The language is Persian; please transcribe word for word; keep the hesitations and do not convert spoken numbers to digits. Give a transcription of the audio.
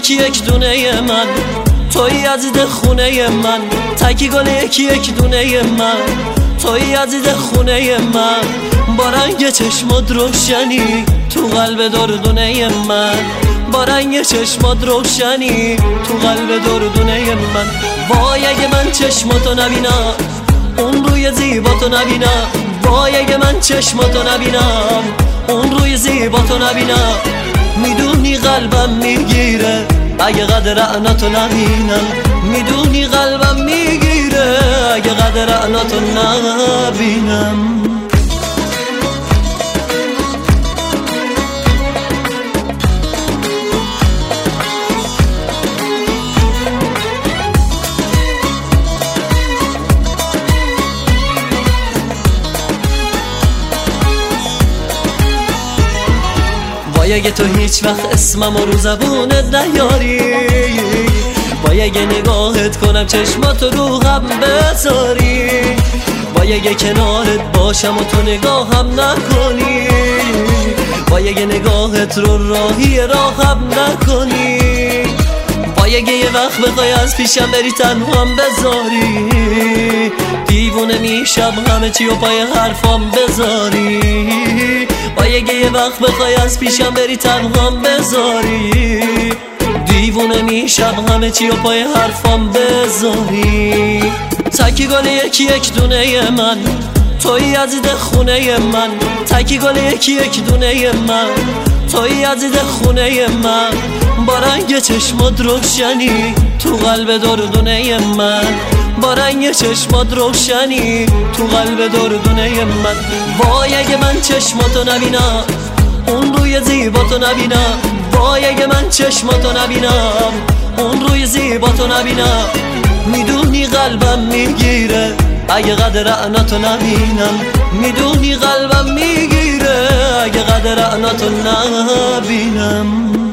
یکی یک دونه من، توی عزیز خونه من. تکی گل یکی یک دونه من، توی عزیز خونه من. با رنگ چشمات روشنی تو قلب دردونه من، با رنگ چشمات روشنی تو قلب دردونه من. وای اگه من چشماتو نبینم، اون روی زیباتو نبینم. وای اگه من چشماتو نبینم، اون روی زیباتو نبینم. میدونی قلبم میگیره اگه قدر عناتو نبینم. میدونی قلبم میگیره اگه قدر عناتو نبینم. وای اگه تو هیچ وقت اسمم رو زبونت نیاری، وای اگه نگاهت کنم چشماتو رو هم بذاری. وای اگه کنارت باشم و تو نگاهم نکنی، وای اگه نگاهت رو راهی راهم نکنی. وای اگه یه وقت بخوای از پیشم بری تنهام بذاری، دیوونه میشم همه چی و پای حرفام بذاری. وای اگه یه وقت بخوای از پیشم بری تنهام بذاری، دیوونه میشم همه چی و پای حرفام بذاری. تکی گل یکی یک دونه من، توی عزیز خونه من. تکی گل یکی یک دونه من، توی عزیز خونه من. با رنگ چشمات روشنی تو قلب دردونه من، با رنگ چشمات روشنی تو قلب دردونه من. وای اگه من چشماتو نبینم، اون روی زیباتو نبینم. وای اگه من چشماتو نبینم، اون روی زیباتو نبینم. میدونی قلبم میگیره اگه قدر عناتو نبینم. میدونی قلبم میگیره اگه قدر عناتو نبینم.